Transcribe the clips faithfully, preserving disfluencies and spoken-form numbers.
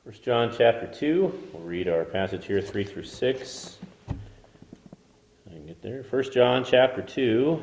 First John chapter two, we'll read our passage here, three through six. I can get there. First John chapter two.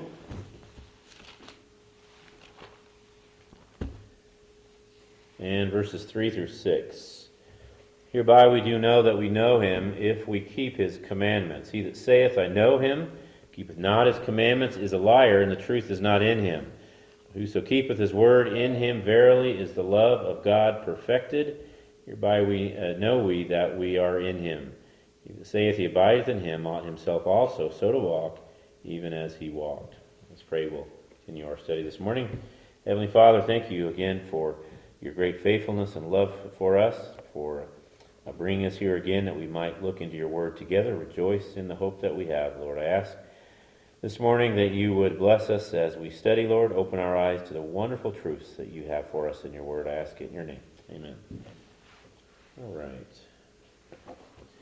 And verses three through six. Hereby we do know that we know him, if we keep his commandments. He that saith, I know him, keepeth not his commandments, is a liar, and the truth is not in him. Whoso keepeth his word, in him verily is the love of God perfected. Hereby we uh, know we that we are in him. He that saith he abideth in him ought himself also so to walk, even as he walked. Let's pray. We'll continue our study this morning. Heavenly Father, thank you again for your great faithfulness and love for us, for uh, bringing us here again that we might look into your word together, rejoice in the hope that we have. Lord, I ask this morning that you would bless us as we study, Lord. Open our eyes to the wonderful truths that you have for us in your word. I ask it in your name. Amen. All right.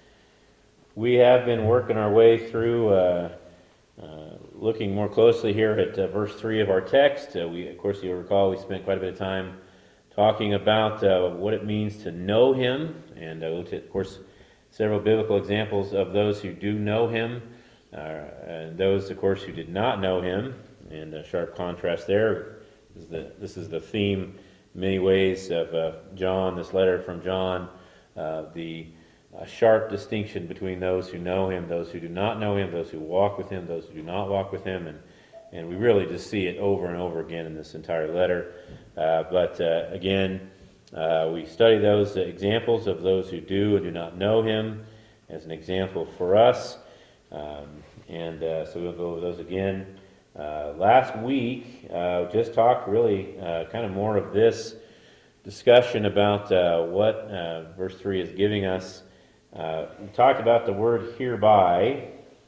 We have been working our way through, uh, uh, looking more closely here at uh, verse three of our text. Uh, we, of course, you'll recall we spent quite a bit of time talking about uh, what it means to know him, and uh, looked at, of course, several biblical examples of those who do know him, uh, and those, of course, who did not know him, and a sharp contrast there. This is the, this is the theme, in many ways, of uh, John, this letter from John. Uh, the uh, sharp distinction between those who know him, those who do not know him, those who walk with him, those who do not walk with him, and and we really just see it over and over again in this entire letter. Uh, but uh, again, uh, we study those examples of those who do and do not know him as an example for us, um, and uh, so we'll go over those again. Uh, last week, uh, just talked really uh, kind of more of this discussion about uh, what uh, verse three is giving us. Uh, we talked about the word hereby.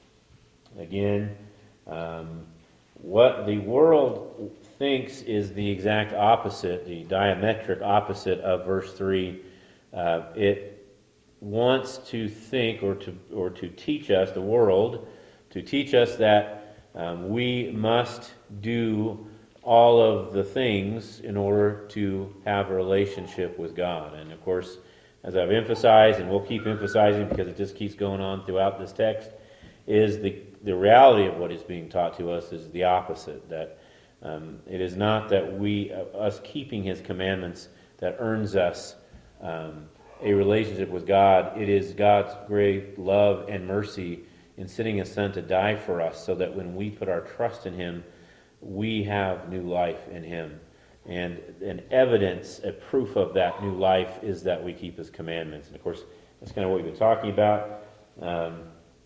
Again, um, what the world thinks is the exact opposite, the diametric opposite of verse three. Uh, it wants to think or to or to teach us, the world, to teach us that um, we must do all of the things in order to have a relationship with God. And of course, as I've emphasized, and we'll keep emphasizing because it just keeps going on throughout this text, is the, the reality of what is being taught to us is the opposite, that um, it is not that we, uh, us keeping his commandments, that earns us um, a relationship with God. It is God's great love and mercy in sending his Son to die for us, so that when we put our trust in him, we have new life in him. And an evidence, a proof of that new life is that we keep his commandments. And of course, that's kind of what we've been talking about. Um,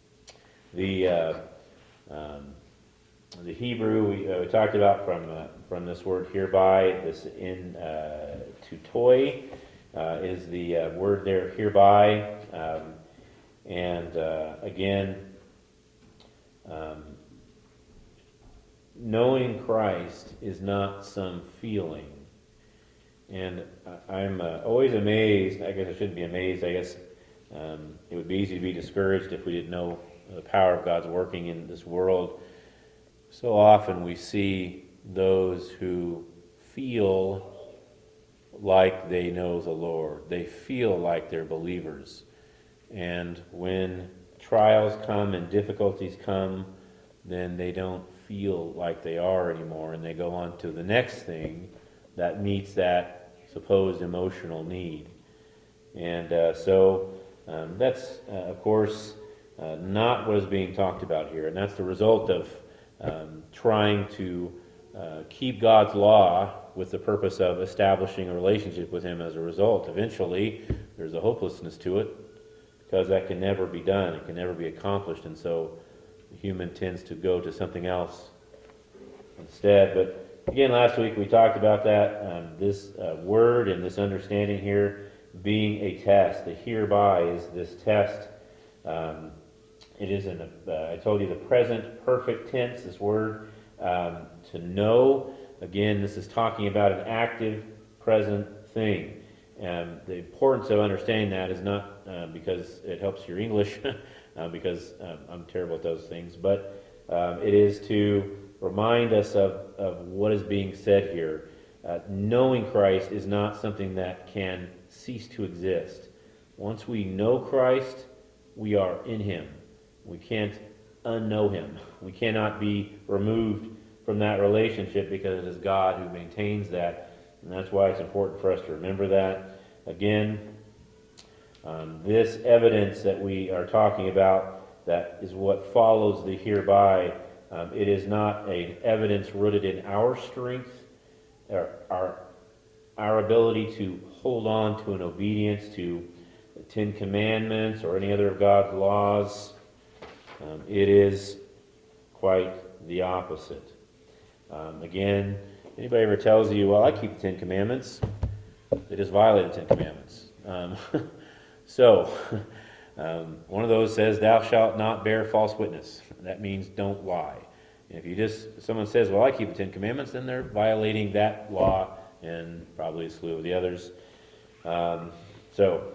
the uh, um, the Hebrew we, uh, we talked about from uh, from this word hereby, this in uh, to toy uh, is the uh, word there, hereby. Um, and uh, again, um, knowing Christ is not some feeling. And I'm uh, always amazed, I guess I shouldn't be amazed, I guess um, it would be easy to be discouraged if we didn't know the power of God's working in this world. So often we see those who feel like they know the Lord. They feel like they're believers. And when trials come and difficulties come, then they don't feel like they are anymore, and they go on to the next thing that meets that supposed emotional need. And uh, so um, that's, uh, of course, uh, not what is being talked about here, and that's the result of um, trying to uh, keep God's law with the purpose of establishing a relationship with him as a result. Eventually, there's a hopelessness to it, because that can never be done, it can never be accomplished, and so the human tends to go to something else instead. But again, last week we talked about that, um, this uh, word and this understanding here being a test. The hereby is this test. Um, it is in the, uh, I told you, the present perfect tense, this word, um, to know. Again, this is talking about an active present thing. Um, the importance of understanding that is not uh, because it helps your English, uh, because um, I'm terrible at those things, but um, it is to remind us of, of what is being said here. Uh, knowing Christ is not something that can cease to exist. once we know Christ, we are in him. We can't unknow him. We cannot be removed from that relationship because it is God who maintains that. And that's why it's important for us to remember that. Again, um, this evidence that we are talking about, that is what follows the hereby. Um, it is not an evidence rooted in our strength, or our, our ability to hold on to an obedience to the Ten Commandments or any other of God's laws. Um, it is quite the opposite. Um, again, anybody ever tells you, well, I keep the Ten Commandments, they just violate the Ten Commandments. Um, so, um, one of those says, thou shalt not bear false witness. That means don't lie. And if you just, if someone says, well, I keep the Ten Commandments, then they're violating that law and probably a slew of the others. Um, so,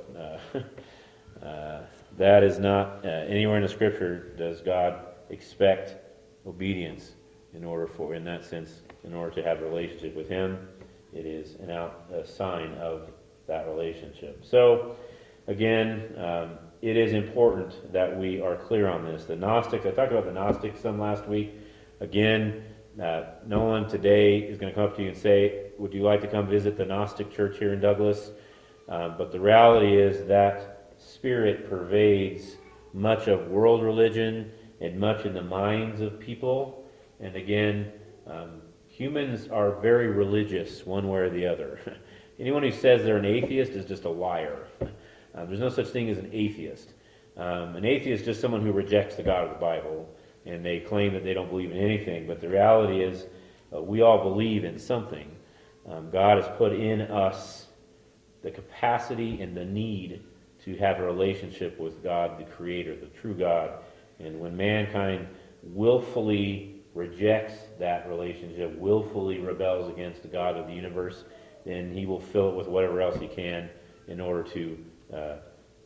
uh, uh, that is not, uh, anywhere in the Scripture does God expect obedience in order for, in that sense, in order to have a relationship with him. It is an out, a sign of that relationship. So, again, um, it is important that we are clear on this. The Gnostics, I talked about the Gnostics some last week. Again, uh, no one today is going to come up to you and say, would you like to come visit the Gnostic church here in Douglas? Um, but the reality is that spirit pervades much of world religion and much in the minds of people. And again, um, humans are very religious one way or the other. Anyone who says they're an atheist is just a liar. Uh, there's no such thing as an atheist. Um, an atheist is just someone who rejects the God of the Bible, and they claim that they don't believe in anything. But the reality is, uh, we all believe in something. Um, God has put in us the capacity and the need to have a relationship with God, the Creator, the true God. And when mankind willfully rejects that relationship, willfully rebels against the God of the universe, then he will fill it with whatever else he can in order to uh,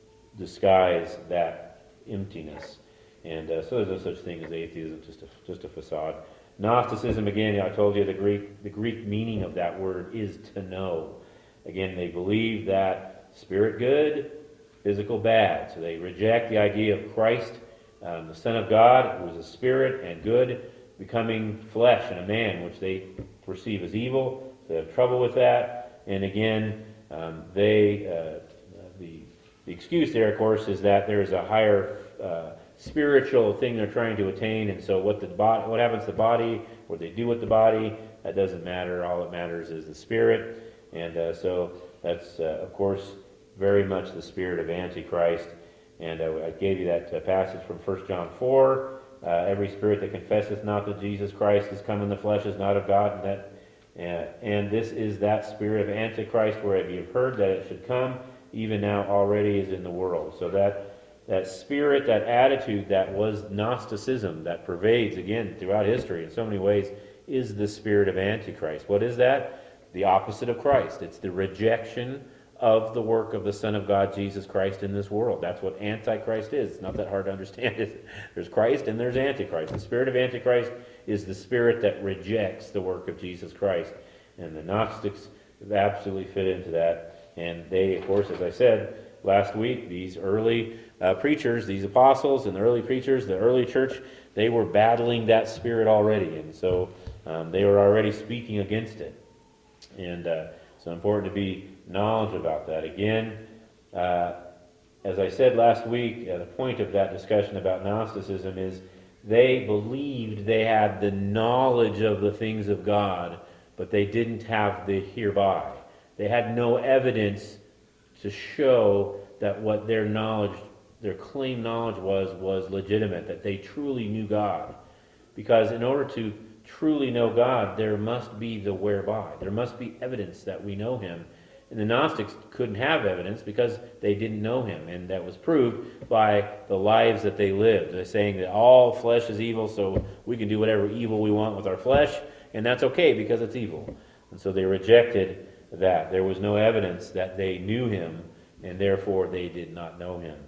disguise that emptiness. And uh, so there's no such thing as atheism, just a, just a facade. Gnosticism, again, I told you the Greek, the Greek meaning of that word is to know. Again, they believe that spirit good, physical bad. So they reject the idea of Christ, um, the Son of God, who is a spirit and good, becoming flesh and a man, which they perceive as evil. They have trouble with that. And again, um, they uh, the the excuse there, of course, is that there is a higher uh, spiritual thing they're trying to attain, and so what the body, what happens to the body, what they do with the body, that doesn't matter. All that matters is the spirit, and uh, so that's uh, of course very much the spirit of Antichrist. And uh, I gave you that uh, passage from First John four. Uh, every spirit that confesseth not that Jesus Christ is come in the flesh is not of God, and that uh, and this is that spirit of Antichrist, whereas you have heard that it should come, even now already is in the world. So that that spirit, that attitude that was Gnosticism, that pervades, again, throughout history in so many ways, is the spirit of Antichrist. What is that? The opposite of Christ. It's the rejection of the work of the Son of God, Jesus Christ, in this world. That's what Antichrist is. It's not that hard to understand it. There's Christ and there's Antichrist. The spirit of Antichrist is the spirit that rejects the work of Jesus Christ. And the Gnostics absolutely fit into that. And they, of course, as I said last week, these early uh, preachers, these apostles and the early preachers, the early church, they were battling that spirit already. And so um, they were already speaking against it. And uh, so important to be knowledge about that. Again, uh, as I said last week, uh, the point of that discussion about Gnosticism is they believed they had the knowledge of the things of God, but they didn't have the hereby. They had no evidence to show that what their knowledge, their claimed knowledge was, was legitimate, that they truly knew God. Because in order to truly know God, there must be the whereby. There must be evidence that we know Him. And the Gnostics couldn't have evidence because they didn't know Him. And that was proved by the lives that they lived. They're saying that all flesh is evil, so we can do whatever evil we want with our flesh, and that's okay because it's evil. And so they rejected that. There was no evidence that they knew Him, and therefore they did not know Him.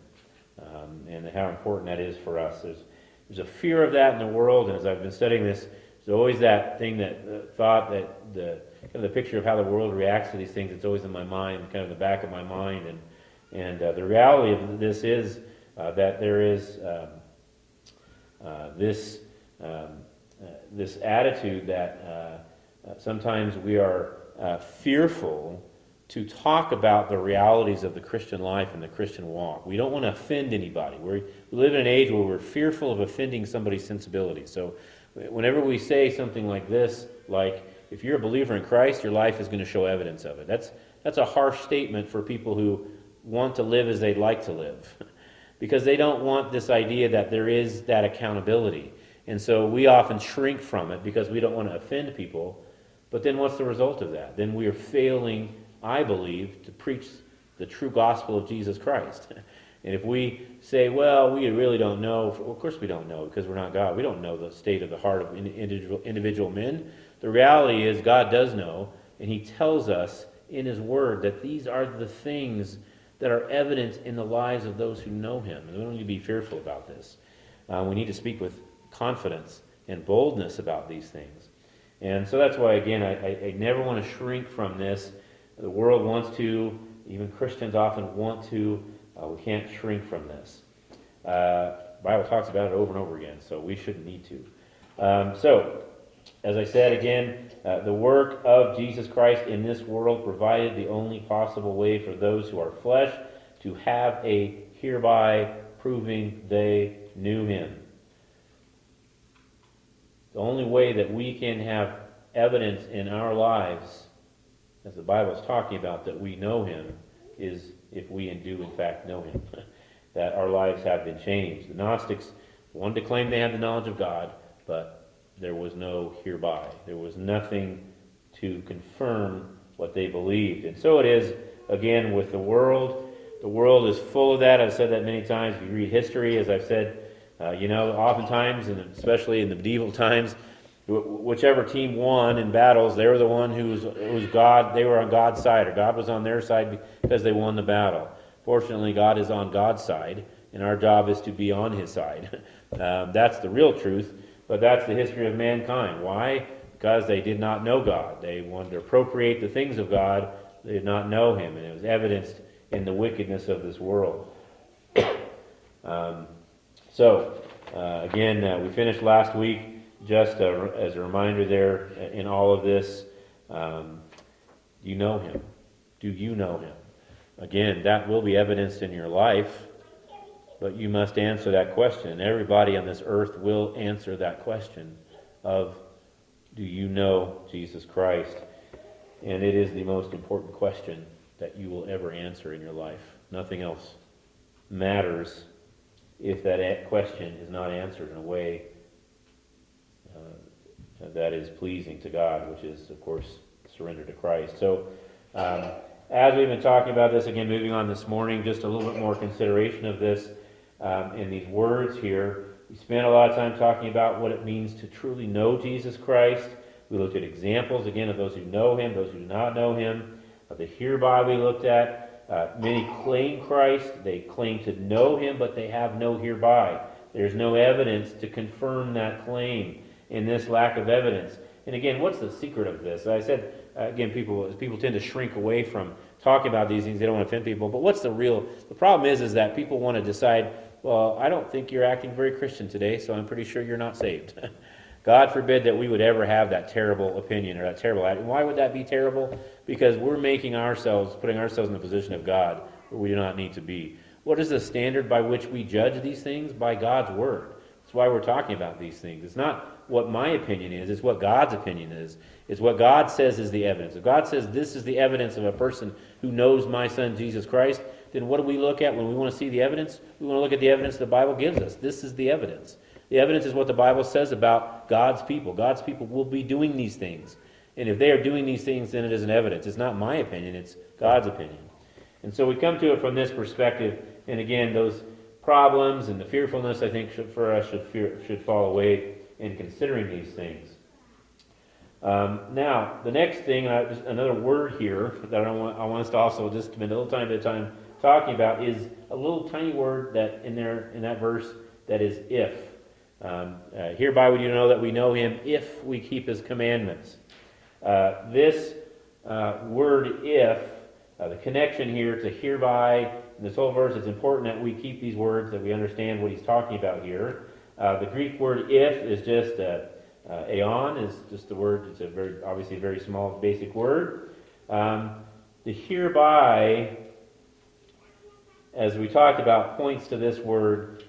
Um, and how important that is for us. There's, there's a fear of that in the world, and as I've been studying this, there's always that thing, that uh, thought, that the kind of the picture of how the world reacts to these things. It's always in my mind, kind of the back of my mind, and And uh, the reality of this is uh, that there is um, uh, this um, uh, this attitude that uh, uh, sometimes we are uh, fearful to talk about the realities of the Christian life and the Christian walk. We don't want to offend anybody. We're, we live in an age where we're fearful of offending somebody's sensibilities. So whenever we say something like this, like, if you're a believer in Christ, your life is going to show evidence of it. That's that's a harsh statement for people who want to live as they'd like to live, because they don't want this idea that there is that accountability. And so we often shrink from it because we don't want to offend people. But then what's the result of that? Then we are failing, I believe, to preach the true gospel of Jesus Christ. And if we say, well, we really don't know, well, of course we don't know, because we're not God. We don't know the state of the heart of individual, individual men. The reality is God does know, and he tells us in his word that these are the things that are evident in the lives of those who know him. And we don't need to be fearful about this. Uh, we need to speak with confidence and boldness about these things. And so that's why, again, I, I, I never want to shrink from this. The world wants to, even Christians often want to. Uh, we can't shrink from this. Uh, the Bible talks about it over and over again, so we shouldn't need to. Um, so, as I said again, uh, the work of Jesus Christ in this world provided the only possible way for those who are flesh to have a hereby proving they knew him. The only way that we can have evidence in our lives, as the Bible is talking about, that we know him, is if we do in fact know him, that our lives have been changed. The Gnostics wanted to claim they had the knowledge of God, but there was no hereby. There was nothing to confirm what they believed. And so it is, again, with the world. The world is full of that. I've said that many times. If you read history, as I've said, uh, you know, oftentimes, and especially in the medieval times, whichever team won in battles, they were the one who was, who was God. They were on God's side, or God was on their side because they won the battle. Fortunately, God is on God's side, and our job is to be on his side. um, that's the real truth, but that's the history of mankind. Why? Because they did not know God. They wanted to appropriate the things of God. They did not know him, and it was evidenced in the wickedness of this world. um, so, uh, again, uh, we finished last week. Just a, as a reminder there, in all of this, um, you know him. Do you know him? Again, that will be evidenced in your life, but you must answer that question. Everybody on this earth will answer that question of, do you know Jesus Christ? And it is the most important question that you will ever answer in your life. Nothing else matters if that question is not answered in a way Uh, that is pleasing to God, which is, of course, surrender to Christ. So, um, as we've been talking about this, again, moving on this morning, just a little bit more consideration of this um, in these words here. We spent a lot of time talking about what it means to truly know Jesus Christ. We looked at examples, again, of those who know him, those who do not know him. Uh, the hereby we looked at. Uh, many claim Christ. They claim to know him, but they have no hereby. There's no evidence to confirm that claim. In this lack of evidence. And again, what's the secret of this? I said, uh, again, people people tend to shrink away from talking about these things. They don't want to offend people. But what's the real... The problem is, is that people want to decide, well, I don't think you're acting very Christian today, so I'm pretty sure you're not saved. God forbid that we would ever have that terrible opinion or that terrible attitude. Why would that be terrible? Because we're making ourselves, putting ourselves in the position of God where we do not need to be. What is the standard by which we judge these things? By God's word. That's why we're talking about these things. It's not what my opinion is, it's what God's opinion is. It's what God says is the evidence. If God says this is the evidence of a person who knows my son Jesus Christ, then what do we look at when we want to see the evidence? We want to look at the evidence the Bible gives us. This is the evidence. The evidence is what the Bible says about God's people. God's people will be doing these things. And if they are doing these things, then it is an evidence. It's not my opinion, it's God's opinion. And so we come to it from this perspective. And again, those problems and the fearfulness, I think, should, for us should fear, should fall away in considering these things. Um, now, the next thing, uh, just another word here that I want, I want us to also just spend a little tiny bit of time talking about is a little tiny word that in there in that verse that is if. Um, uh, hereby we do know that we know him if we keep his commandments. Uh, this uh, word if, uh, the connection here to hereby in this whole verse, it's important that we keep these words, that we understand what he's talking about here. Uh, the Greek word if is just, uh, uh, aeon is just the word, it's a very, obviously a very small, basic word. Um, the hereby, as we talked about, points to this word.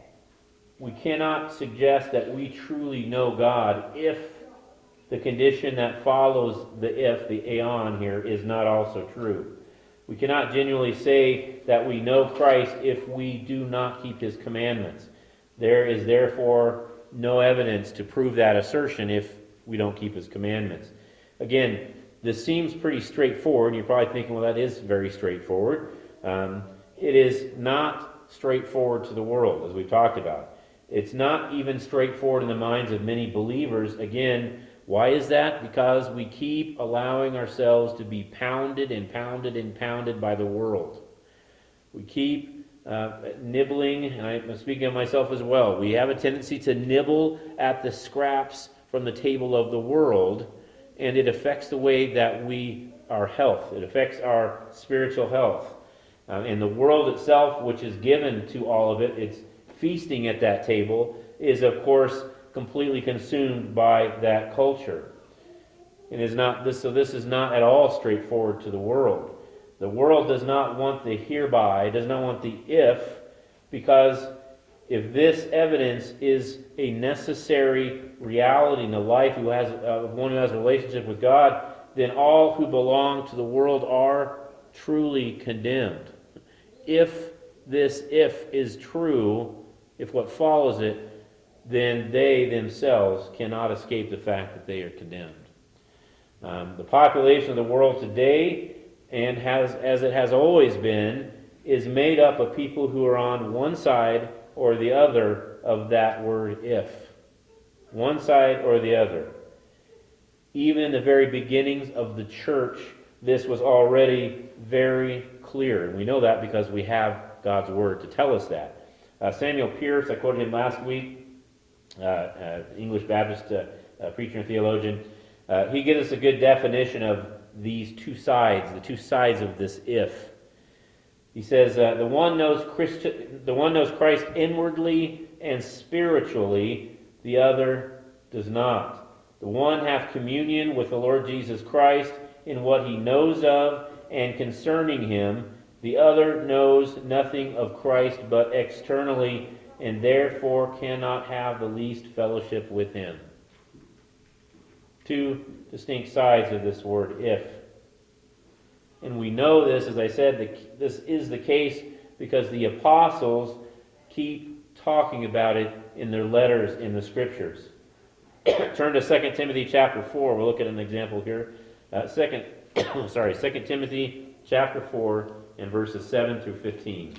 We cannot suggest that we truly know God if the condition that follows the if, the aeon here, is not also true. We cannot genuinely say that we know Christ if we do not keep his commandments. There is therefore no evidence to prove that assertion if we don't keep his commandments. Again, this seems pretty straightforward. You're probably thinking, well, that is very straightforward. Um, it is not straightforward to the world, as we've talked about. It's not even straightforward in the minds of many believers. Again, why is that? Because we keep allowing ourselves to be pounded and pounded and pounded by the world. We keep uh, nibbling, and I'm speaking of myself as well. We have a tendency to nibble at the scraps from the table of the world, and it affects the way that we, our health. It affects our spiritual health. Uh, and the world itself, which is given to all of it, it's feasting at that table, is of course completely consumed by that culture. It is not this, so this is not at all straightforward to the world. The world does not want the hereby, does not want the if, because if this evidence is a necessary reality in the life who has, of one who has a relationship with God, then all who belong to the world are truly condemned. If this if is true, if what follows it, then they themselves cannot escape the fact that they are condemned. Um, the population of the world today, and has as it has always been, is made up of people who are on one side or the other of that word if. One side or the other. Even in the very beginnings of the church, this was already very clear. And we know that because we have God's Word to tell us that. Uh, Samuel Pierce, I quoted him last week, uh, uh, English Baptist uh, uh, preacher and theologian. Uh, he gives us a good definition of these two sides, the two sides of this if. He says, uh, the one knows Christ, the one knows Christ inwardly and spiritually, the other does not. The one hath communion with the Lord Jesus Christ in what he knows of and concerning him. The other knows nothing of Christ but externally, and therefore cannot have the least fellowship with him. Two distinct sides of this word if. And we know this, as I said, that this is the case because the apostles keep talking about it in their letters in the Scriptures. Turn to Second Timothy chapter four. We'll look at an example here. Uh, second, sorry, Second Timothy chapter four and verses seven through fifteen.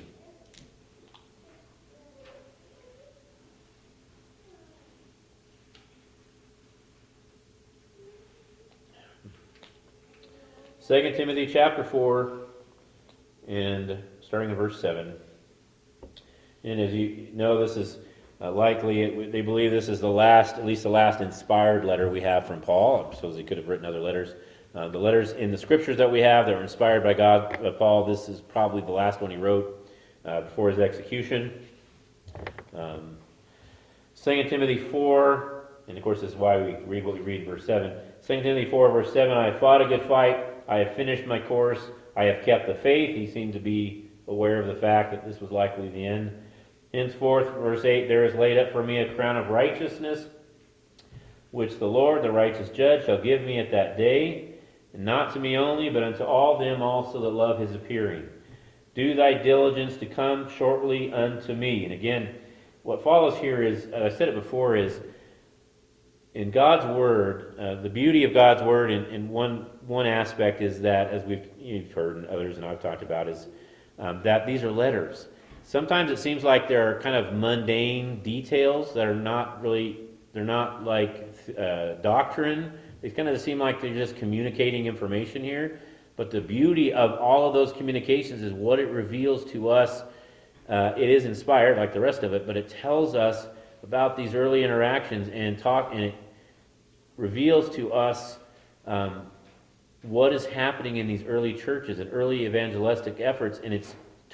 Second Timothy chapter four, and starting in verse seven. And as you know, this is uh, likely, it, they believe this is the last, at least the last inspired letter we have from Paul. I suppose he could have written other letters. Uh, the letters in the Scriptures that we have that were inspired by God, uh, Paul, this is probably the last one he wrote uh, before his execution. Um, Second Timothy four, and of course this is why we read what we read, verse seven. Second Timothy four, verse seven, I have fought a good fight, I have finished my course, I have kept the faith. He seemed to be aware of the fact that this was likely the end. Henceforth, verse eight, there is laid up for me a crown of righteousness, which the Lord, the righteous judge, shall give me at that day, and not to me only, but unto all them also that love his appearing. Do thy diligence to come shortly unto me. And again, what follows here is, as I said it before, is in God's Word, uh, the beauty of God's Word in, in one one aspect is that, as we've you've heard and others and I've talked about, is um, that these are letters. Sometimes it seems like there are kind of mundane details that are not really, they're not like uh, doctrine. They kind of seem like they're just communicating information here. But the beauty of all of those communications is what it reveals to us. Uh, it is inspired, like the rest of it, but it tells us about these early interactions and talk, and it reveals to us um, what is happening in these early churches and early evangelistic efforts, and it's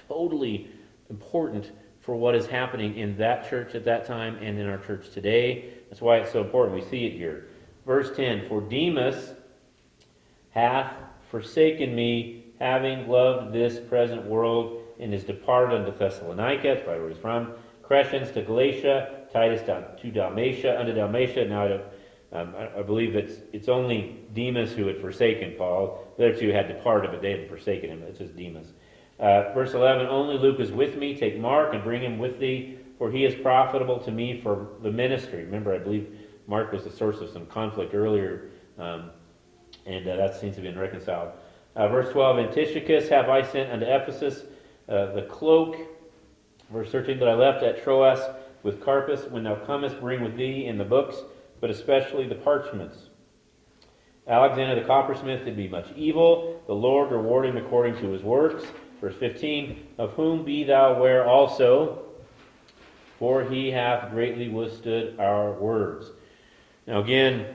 totally important for what is happening in that church at that time and in our church today. That's why it's so important. We see it here. Verse ten, for Demas hath forsaken me, having loved this present world, and is departed unto Thessalonica, that's probably where he's from, Crescens to Galatia, Titus to Dalmatia, unto Dalmatia. Now I, don't, um, I, I believe it's it's only Demas who had forsaken Paul. The other two had departed, but they hadn't forsaken him. It's just Demas. Uh, verse eleven, only Luke is with me. Take Mark and bring him with thee, for he is profitable to me for the ministry. Remember, I believe Mark was the source of some conflict earlier, um, and uh, that seems to have been reconciled. Uh, verse twelve, and Tychicus have I sent unto Ephesus, uh, the cloak. Verse thirteen, that I left at Troas with Carpus. When thou comest, bring with thee in the books, but especially the parchments. Alexander the coppersmith did me much evil. The Lord reward him according to his works. Verse fifteen, of whom be thou aware also, for he hath greatly withstood our words. Now again,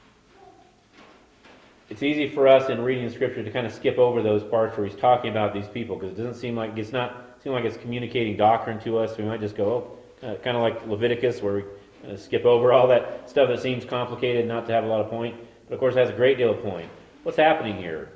it's easy for us in reading the Scripture to kind of skip over those parts where he's talking about these people, because it doesn't seem like it's not seem like it's communicating doctrine to us. We might just go, oh, uh, kind of like Leviticus, where we uh, skip over all that stuff that seems complicated, not to have a lot of point. But of course, it has a great deal of point. What's happening here?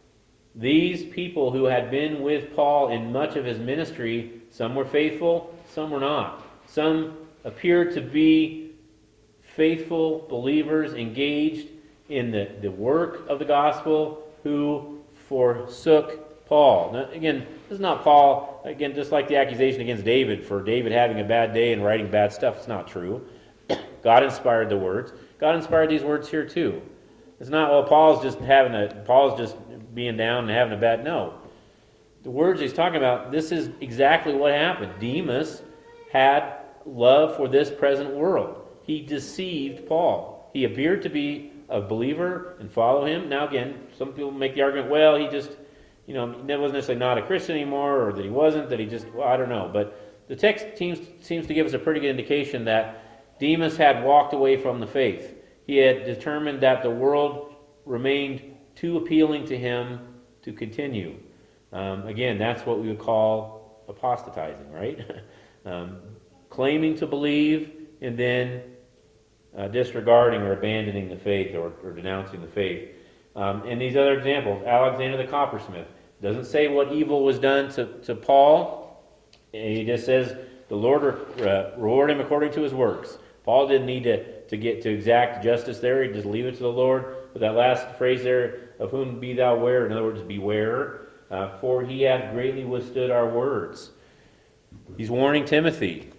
These people who had been with Paul in much of his ministry, some were faithful, some were not. Some appeared to be faithful believers engaged in the, the work of the gospel who forsook Paul. Now, again, this is not Paul, again, just like the accusation against David for David having a bad day and writing bad stuff. It's not true. God inspired the words. God inspired these words here too. It's not, well, Paul's just having a, Paul's just being down and having a bad, no. The words he's talking about, this is exactly what happened. Demas had love for this present world. He deceived Paul. He appeared to be a believer and follow him. Now again, some people make the argument, well, he just, you know, he wasn't necessarily not a Christian anymore, or that he wasn't, that he just, well, I don't know. But the text seems, seems to give us a pretty good indication that Demas had walked away from the faith. He had determined that the world remained too appealing to him to continue. Um, again, that's what we would call apostatizing, right? um, claiming to believe and then uh, disregarding or abandoning the faith, or, or denouncing the faith. Um, and these other examples, Alexander the coppersmith, doesn't say what evil was done to, to Paul. He just says the Lord uh, reward him according to his works. Paul didn't need to, to get to exact justice there. He just leave it to the Lord. But that last phrase there, of whom be thou aware, in other words, beware, uh, for he hath greatly withstood our words. He's warning Timothy,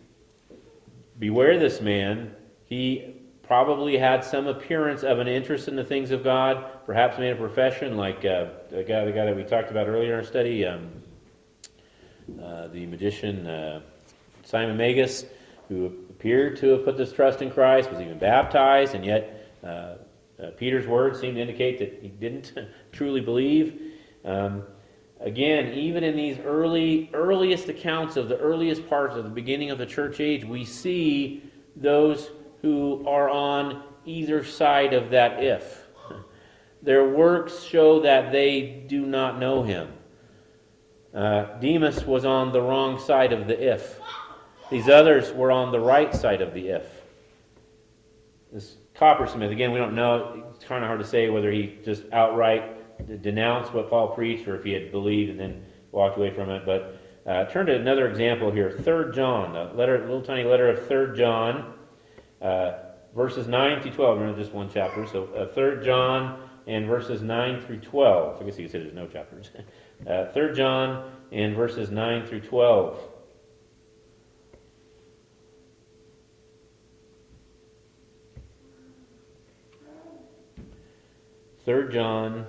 beware this man. He probably had some appearance of an interest in the things of God, perhaps made a profession, like uh, the, guy, the guy that we talked about earlier in our study, um, uh, the magician uh, Simon Magus, who appeared to have put this trust in Christ, was even baptized, and yet uh, uh, Peter's words seem to indicate that he didn't truly believe. Um, again, even in these early, earliest accounts of the earliest parts of the beginning of the church age, we see those who are on either side of that if. Their works show that they do not know him. Uh, Demas was on the wrong side of the if. These others were on the right side of the if. This coppersmith, again, we don't know. It's kind of hard to say whether he just outright denounced what Paul preached or if he had believed and then walked away from it. But uh, turn to another example here. Third John, a letter, a little tiny letter of Third John, uh, verses nine to twelve. Remember, just one chapter. So uh, Third John and verses nine through twelve. I guess you could say there's no chapters. uh, Third John and verses nine through twelve. Third John,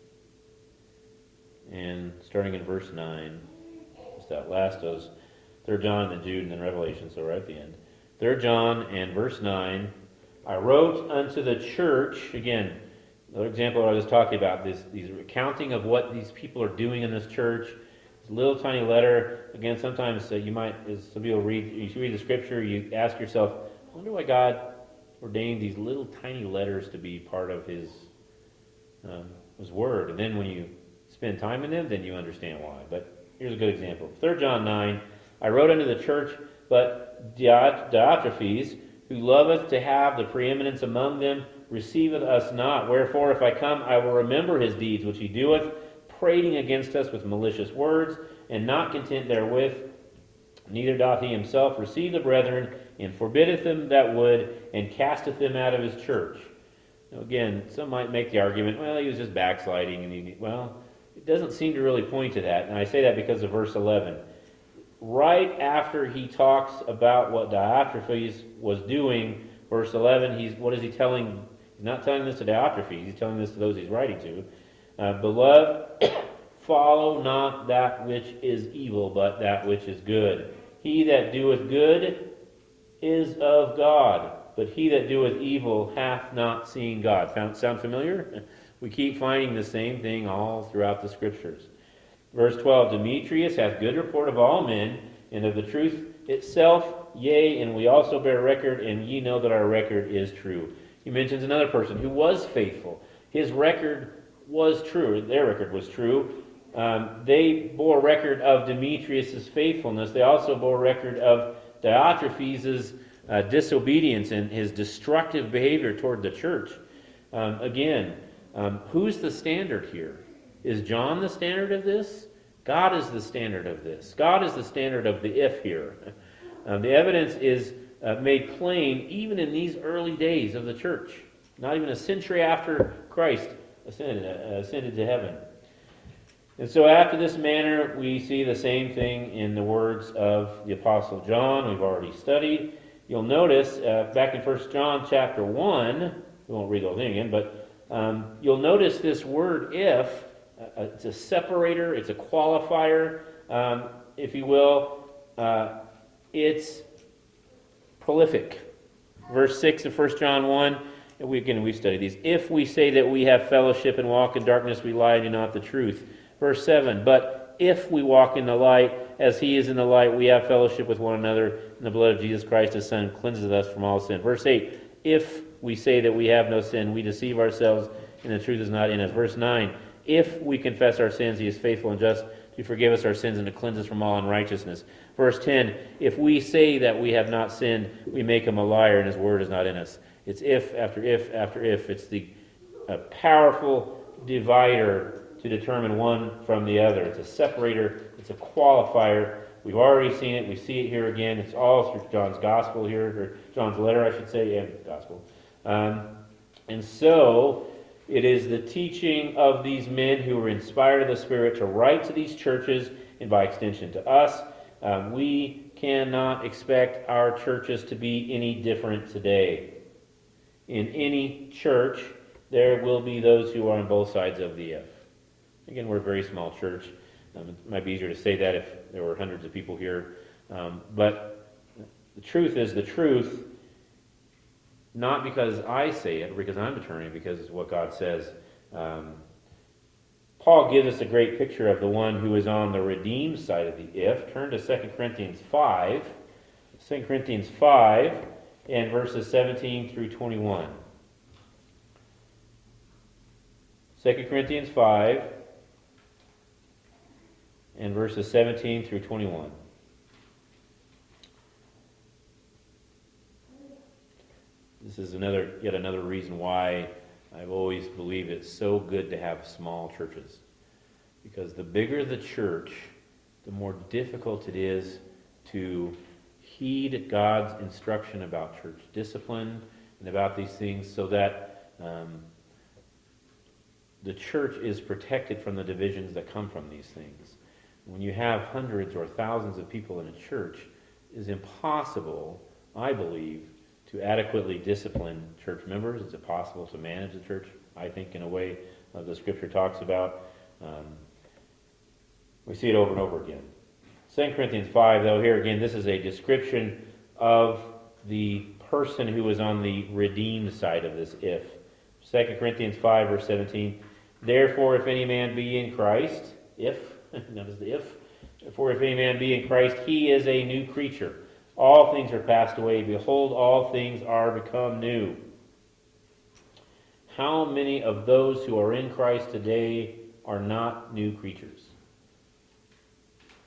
and starting in verse nine, just that last was Third John, and then Jude, and then Revelation, so right at the end. Third John and verse nine, I wrote unto the church, again, another example of what I was talking about, this these recounting of what these people are doing in this church. This little tiny letter, again, sometimes uh, you might, as some people read, you read the scripture, you ask yourself, I wonder why God ordained these little tiny letters to be part of his Um, his word, and then when you spend time in them, then you understand why. But Here's a good example. Third John nine, I wrote unto the church, but Diotrephes, who loveth to have the preeminence among them, receiveth us not. Wherefore, if I come, I will remember his deeds which he doeth, prating against us with malicious words, and not content therewith, neither doth he himself receive the brethren, and forbiddeth them that would, and casteth them out of his church. Now again, some might make the argument, well, he was just backsliding, and he, well, it doesn't seem to really point to that, and I say that because of verse eleven. Right after he talks about what Diotrephes was doing, verse eleven, he's what is he telling? He's not telling this to Diotrephes, he's telling this to those he's writing to. Uh, Beloved, follow not that which is evil, but that which is good. He that doeth good is of God, but he that doeth evil hath not seen God. Sound, sound familiar? We keep finding the same thing all throughout the Scriptures. Verse twelve, Demetrius hath good report of all men, and of the truth itself, yea, and we also bear record, and ye know that our record is true. He mentions another person who was faithful. His record was true. Their record was true. Um, they bore record of Demetrius' faithfulness. They also bore record of Diotrephes' uh, disobedience and his destructive behavior toward the church. Um, again, um, who's the standard here? Is John the standard of this? God is the standard of this. God is the standard of the if here. Um, the evidence is uh, made plain even in these early days of the church. Not even a century after Christ ascended, uh, ascended to heaven. And so after this manner, we see the same thing in the words of the Apostle John, we've already studied. You'll notice, uh, back in First John chapter one, we won't read the whole thing again, but um, you'll notice this word if, uh, it's a separator, it's a qualifier, um, if you will. Uh, it's prolific. Verse six of First John one, and we, again, we studied these. If we say that we have fellowship and walk in darkness, we lie and do not the truth. Verse seven, but if we walk in the light, as he is in the light, we have fellowship with one another, and the blood of Jesus Christ, his Son, cleanses us from all sin. Verse eight, if we say that we have no sin, we deceive ourselves, and the truth is not in us. Verse nine, if we confess our sins, he is faithful and just to forgive us our sins and to cleanse us from all unrighteousness. Verse ten, if we say that we have not sinned, we make him a liar, and his word is not in us. It's if after if after if. It's the uh, powerful divider to determine one from the other. It's a separator. It's a qualifier. We've already seen it. We see it here again. It's all through John's gospel here, or John's letter, I should say, and gospel. Um, and so it is the teaching of these men who were inspired of the Spirit to write to these churches, and by extension to us. Um, we cannot expect our churches to be any different today. In any church, there will be those who are on both sides of the if. Again, we're a very small church. Um, it might be easier to say that if there were hundreds of people here. Um, but the truth is the truth, not because I say it, or because I'm determining, because it's what God says. Um, Paul gives us a great picture of the one who is on the redeemed side of the if. Turn to Second Corinthians five. Second Corinthians five and verses seventeen through twenty-one. Second Corinthians five and verses seventeen through twenty-one. This is another, yet another reason why I've always believed it's so good to have small churches. Because the bigger the church, the more difficult it is to heed God's instruction about church discipline and about these things, so that um, the church is protected from the divisions that come from these things. When you have hundreds or thousands of people in a church, it is impossible, I believe, to adequately discipline church members. It's impossible to manage the church, I think, in a way uh, the Scripture talks about. Um, we see it over and over again. Second Corinthians five, though, here again, this is a description of the person who is on the redeemed side of this if. Second Corinthians five, verse seventeen, therefore, if any man be in Christ, if, notice the if, therefore, if any man be in Christ, he is a new creature. All things are passed away. Behold, all things are become new. How many of those who are in Christ today are not new creatures?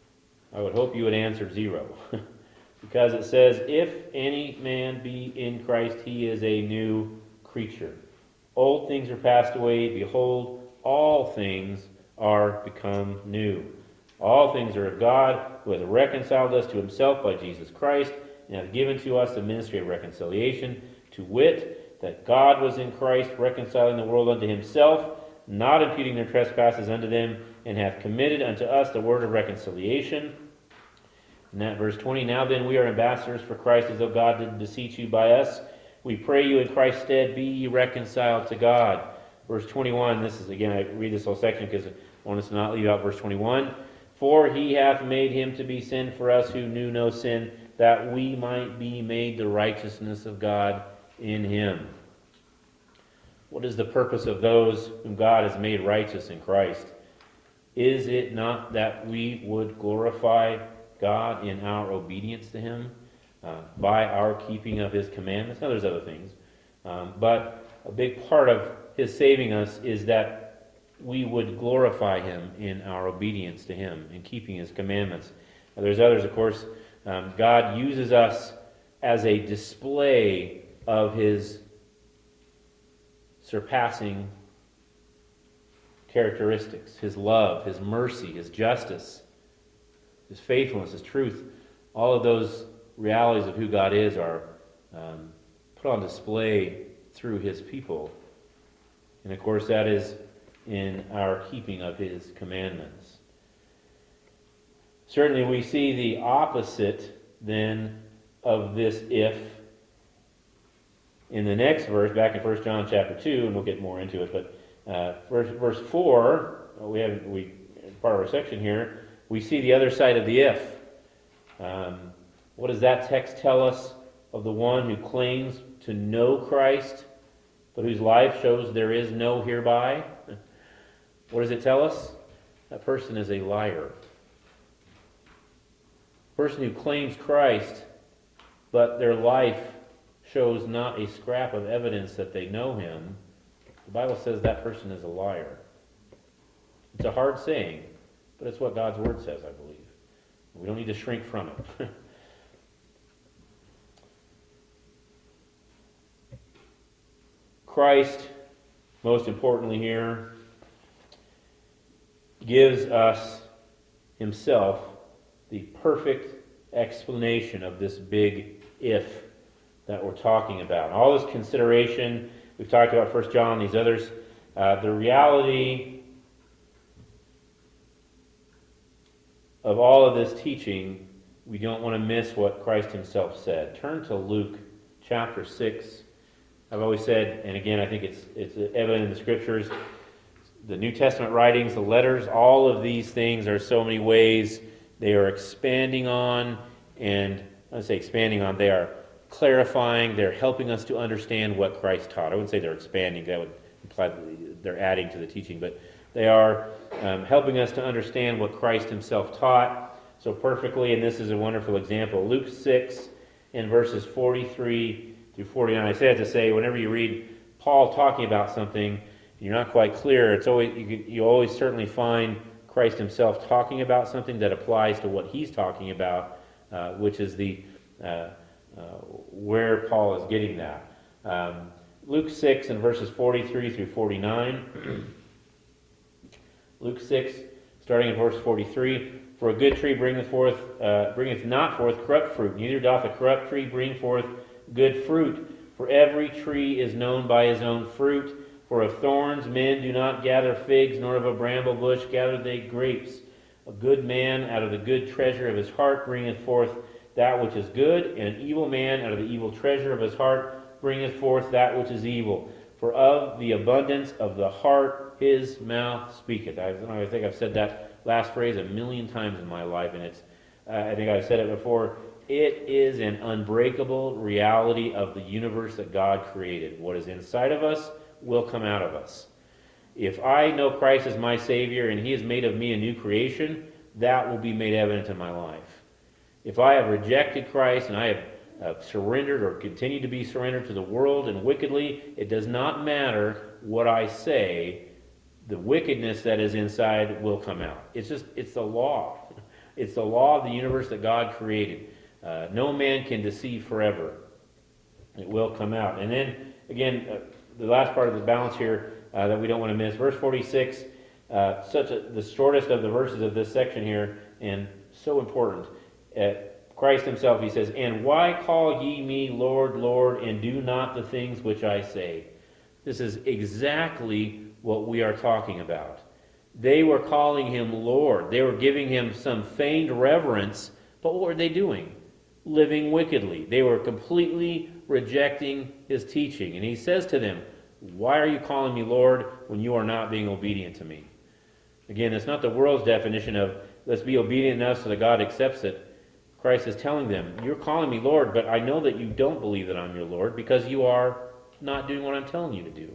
I would hope you would answer zero. Because it says, if any man be in Christ, he is a new creature. Old things are passed away. Behold, all things are become new. All things are of God, who hath reconciled us to himself by Jesus Christ, and hath given to us the ministry of reconciliation, to wit, that God was in Christ, reconciling the world unto himself, not imputing their trespasses unto them, and hath committed unto us the word of reconciliation. In that verse twenty, now then we are ambassadors for Christ, as though God did beseech you by us. We pray you in Christ's stead, be ye reconciled to God. Verse twenty-one, this is, again, I read this whole section because I want us to not leave out verse twenty-one. For he hath made him to be sin for us who knew no sin, that we might be made the righteousness of God in him. What is the purpose of those whom God has made righteous in Christ? Is it not that we would glorify God in our obedience to him, uh, by our keeping of his commandments? Now there's other things, um, but a big part of his saving us is that we would glorify him in our obedience to him, in keeping his commandments. Now, there's others, of course. Um, God uses us as a display of his surpassing characteristics, his love, his mercy, his justice, his faithfulness, his truth. All of those realities of who God is are um, put on display through his people. And of course that is in our keeping of his commandments. Certainly we see the opposite then of this if in the next verse, back in First John chapter two, and we'll get more into it, but uh, verse, verse four, we have we part of our section here, we see the other side of the if. Um, what does that text tell us of the one who claims to know Christ, but whose life shows there is no hereby? What does it tell us? That person is a liar. A person who claims Christ, but their life shows not a scrap of evidence that they know him, the Bible says that person is a liar. It's a hard saying, but it's what God's Word says, I believe. We don't need to shrink from it. Christ, most importantly here, gives us himself the perfect explanation of this big if that we're talking about. All this consideration, we've talked about First John, these others, uh, the reality of all of this teaching, we don't want to miss what Christ himself said. Turn to Luke chapter six. I've always said, and again I think it's it's evident in the Scriptures, the New Testament writings, the letters, all of these things are so many ways they are expanding on, and I would say expanding on, they are clarifying, they're helping us to understand what Christ taught. I wouldn't say they're expanding, that would imply that they're adding to the teaching, but they are um, helping us to understand what Christ himself taught so perfectly, and this is a wonderful example. Luke six in verses forty-three through forty-nine. I say that to say, whenever you read Paul talking about something, you're not quite clear, it's always you, you always certainly find Christ himself talking about something that applies to what he's talking about, uh, which is the uh, uh, where Paul is getting that. Um, Luke six in verses forty-three through forty-nine. Luke six, starting in verse forty-three. For a good tree bringeth forth, uh, bringeth not forth corrupt fruit, neither doth a corrupt tree bring forth good fruit. For every tree is known by his own fruit. For of thorns men do not gather figs, nor of a bramble bush gather they grapes. A good man out of the good treasure of his heart bringeth forth that which is good, and an evil man out of the evil treasure of his heart bringeth forth that which is evil. For of the abundance of the heart his mouth speaketh. I, I think I've said that last phrase a million times in my life, and it's uh, I think I've said it before. It is an unbreakable reality of the universe that God created. What is inside of us will come out of us. If I know Christ as my Savior and he has made of me a new creation, that will be made evident in my life. If I have rejected Christ and I have uh, surrendered or continue to be surrendered to the world and wickedly, it does not matter what I say, the wickedness that is inside will come out. It's just, it's the law. It's the law of the universe that God created. Uh, no man can deceive forever. It will come out. And then, again, uh, the last part of the balance here uh, that we don't want to miss. Verse forty-six, uh, such a, the shortest of the verses of this section here, and so important. Uh, Christ himself, he says, "And why call ye me Lord, Lord, and do not the things which I say?" This is exactly what we are talking about. They were calling him Lord. They were giving him some feigned reverence, but what were they doing? Living wickedly. They were completely rejecting his teaching. And he says to them, "Why are you calling me Lord when you are not being obedient to me?" Again, it's not the world's definition of let's be obedient enough so that God accepts it. Christ is telling them, you're calling me Lord, but I know that you don't believe that I'm your Lord because you are not doing what I'm telling you to do.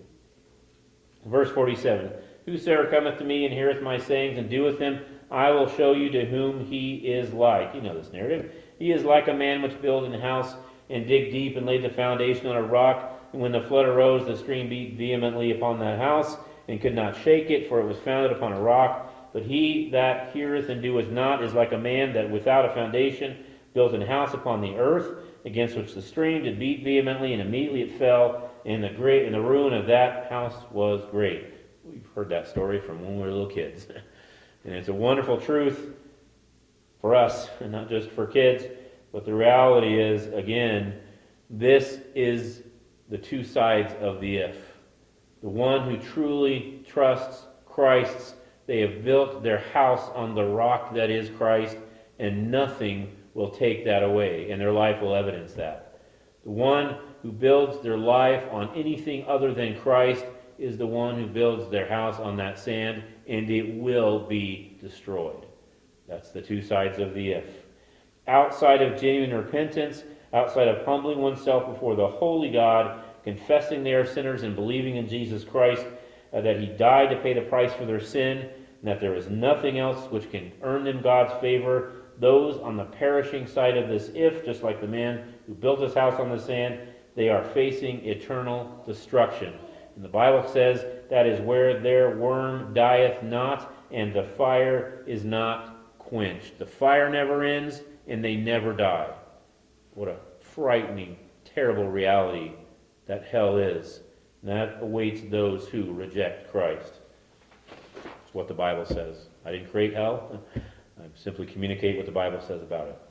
Verse forty-seven, "Whosoever cometh to me and heareth my sayings and doeth them, I will show you to whom he is like." You know this narrative. "He is like a man which builded an house and digged deep and laid the foundation on a rock. And when the flood arose, the stream beat vehemently upon that house and could not shake it, for it was founded upon a rock. But he that heareth and doeth not is like a man that without a foundation built an house upon the earth, against which the stream did beat vehemently, and immediately it fell, and the great and the ruin of that house was great." We've heard that story from when we were little kids. And it's a wonderful truth for us, and not just for kids. But the reality is, again, this is the two sides of the if. The one who truly trusts Christ, they have built their house on the rock that is Christ, and nothing will take that away, and their life will evidence that. The one who builds their life on anything other than Christ is the one who builds their house on that sand, and it will be destroyed. That's the two sides of the if. Outside of genuine repentance, outside of humbling oneself before the holy God, confessing they are sinners and believing in Jesus Christ, uh, that he died to pay the price for their sin, and that there is nothing else which can earn them God's favor, those on the perishing side of this if, just like the man who built his house on the sand, they are facing eternal destruction. And the Bible says that is where their worm dieth not, and the fire is not quenched. The fire never ends, and they never die. What a frightening, terrible reality that hell is. And that awaits those who reject Christ. It's what the Bible says. I didn't create hell. I simply communicate what the Bible says about it.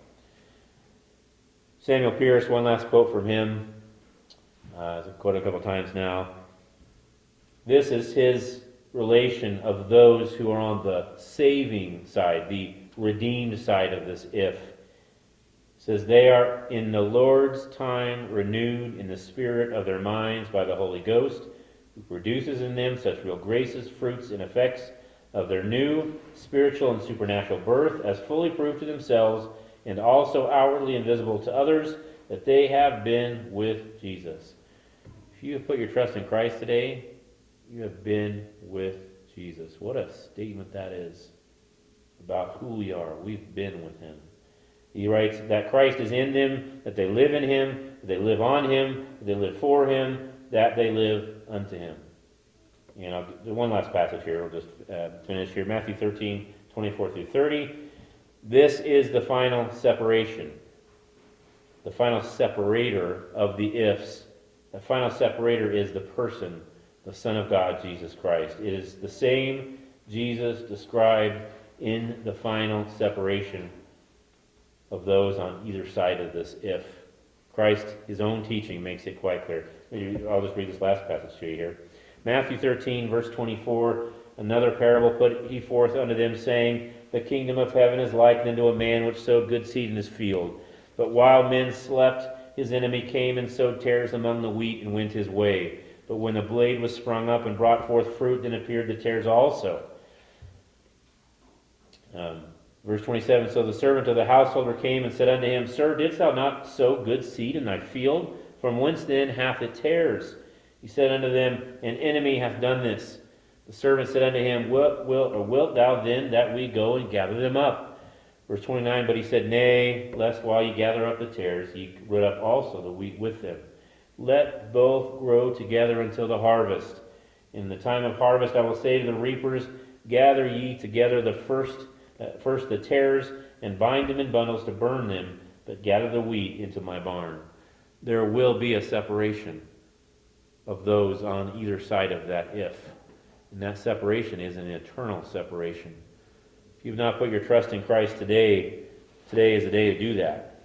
Samuel Pierce, one last quote from him. Uh, I've quoted a couple times now. This is his relation of those who are on the saving side, the redeemed side of this if. It says, "They are in the Lord's time renewed in the spirit of their minds by the Holy Ghost, who produces in them such real graces, fruits, and effects of their new spiritual and supernatural birth, as fully proved to themselves and also outwardly invisible to others, that they have been with Jesus." If you have put your trust in Christ today, you have been with Jesus. What a statement that is about who we are. We've been with him. He writes that Christ is in them, that they live in him, that they live on him, that they live for him, that they live unto him. And I'll do one last passage here. We'll just uh, finish here. Matthew thirteen, twenty-four through thirty. This is the final separation. The final separator of the ifs. The final separator is the person, the Son of God, Jesus Christ. It is the same Jesus described in the final separation of those on either side of this if. Christ, his own teaching, makes it quite clear. I'll just read this last passage to you here. Matthew thirteen, verse twenty-four, "Another parable put he forth unto them, saying, The kingdom of heaven is likened unto a man which sowed good seed in his field. But while men slept, his enemy came and sowed tares among the wheat and went his way. But when the blade was sprung up and brought forth fruit, then appeared the tares also." Um, verse twenty-seven, "So the servant of the householder came and said unto him, Sir, didst thou not sow good seed in thy field? From whence then hath it tares? He said unto them, An enemy hath done this. The servant said unto him, Wilt, wilt, or wilt thou then that we go and gather them up? Verse twenty-nine, "But he said, Nay, lest while ye gather up the tares, ye root up also the wheat with them. Let both grow together until the harvest. In the time of harvest I will say to the reapers, Gather ye together the first, uh, first the tares, and bind them in bundles to burn them, but gather the wheat into my barn. There will be a separation of those on either side of that if. And that separation is an eternal separation. If you've not put your trust in Christ today, today is the day to do that.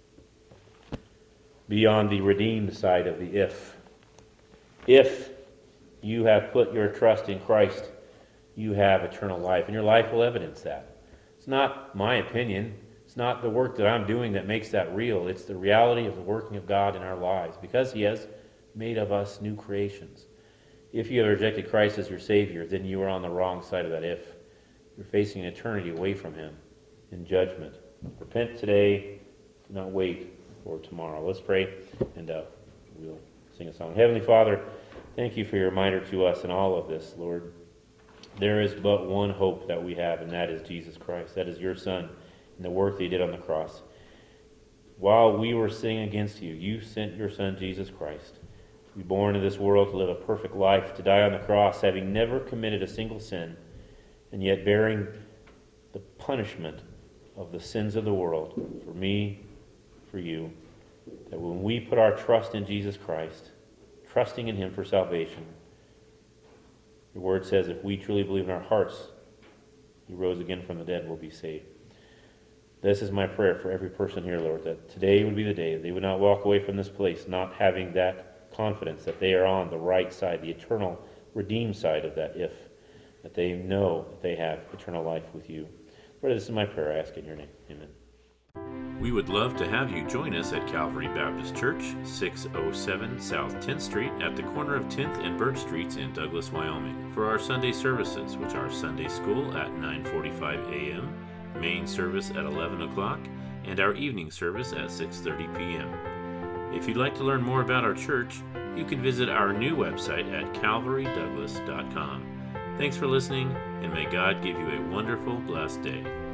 Be on the redeemed side of the if. If you have put your trust in Christ, you have eternal life, and your life will evidence that. It's not my opinion. It's not the work that I'm doing that makes that real. It's the reality of the working of God in our lives, because He has made of us new creations. If you have rejected Christ as your Savior, then you are on the wrong side of that if. You're facing an eternity away from Him in judgment. Repent today. Do not wait for tomorrow. Let's pray, and uh, we'll sing a song. Heavenly Father, thank you for your reminder to us in all of this, Lord. There is but one hope that we have, and that is Jesus Christ. That is your Son and the work that He did on the cross. While we were sinning against you, you sent your Son, Jesus Christ, to be born in this world, to live a perfect life, to die on the cross, having never committed a single sin, and yet bearing the punishment of the sins of the world for me, for you, that when we put our trust in Jesus Christ, trusting in Him for salvation, your word says if we truly believe in our hearts He rose again from the dead, we'll be saved. This is my prayer for every person here, Lord, that today would be the day that they would not walk away from this place not having that confidence that they are on the right side, the eternal, redeemed side of that if, that they know that they have eternal life with you. Lord, this is my prayer. I ask in your name. Amen. We would love to have you join us at Calvary Baptist Church, six oh seven South tenth Street at the corner of tenth and Birch Streets in Douglas, Wyoming, for our Sunday services, which are Sunday School at nine forty-five a.m., main service at eleven o'clock, and our evening service at six thirty p.m. If you'd like to learn more about our church, you can visit our new website at calvary douglas dot com. Thanks for listening, and may God give you a wonderful, blessed day.